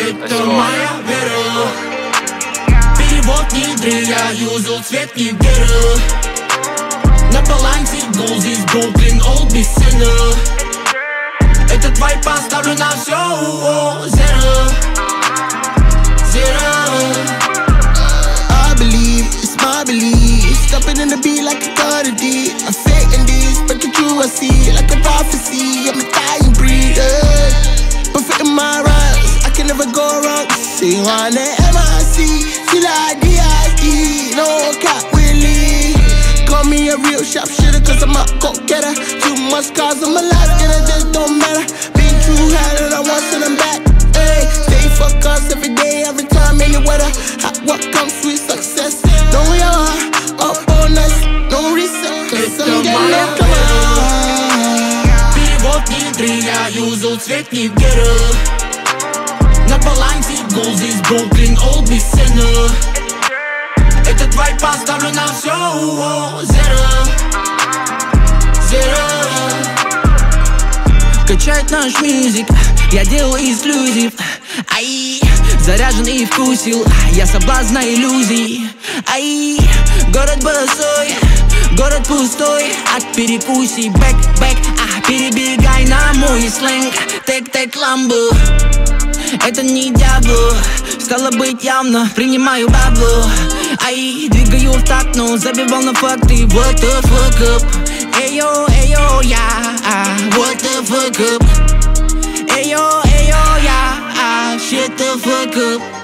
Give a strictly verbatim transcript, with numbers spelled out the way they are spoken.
Это моя вера. Перевод не дры, я юзал цвет Нигера. На балансе гол, здесь Бруклин, Олд бесценно. Этот вайп поставлю на все. Zero, zero. I believe, it's my belief. Stepping in the beat like a God indeed. I'm faking this, but the true I see like a prophecy. I'm a dying breed, uh. Perfect in my rhymes, I can never go wrong. Say on the M I C, see like D I E. No cap Willie. Call me a real sharpshooter, cause I'm a go-getter. Too much cause I'm a life, and it just don't matter. Been through hell and I once and I'm back. Hey, stay focused every day, every time, any weather. Hot what comes with success. No we are up on us, no reset, cause I'm getting up. Перевод не дры, я юзал цвет Нигера. На балансе гол, здесь Бруклин, Олд бесценно. Этот вайп поставлю на все. Zero, zero. Качает наш мюзик, я делаю эксклюзив. Ай, заряжен и вкусил, я соблазна иллюзий. Ай, город босой, город пустой от перекусий. Бэк, бэк, а перебегай на мой сленг. Тэк, тэк, ламбо. Это не дьявол, стало быть явно, принимаю бабло. Ай, двигаю в такт, но забивал на факты. What the fuck up? Эйо, эйо, я, what the fuck up? Эйо, эйо, я, shit the fuck up.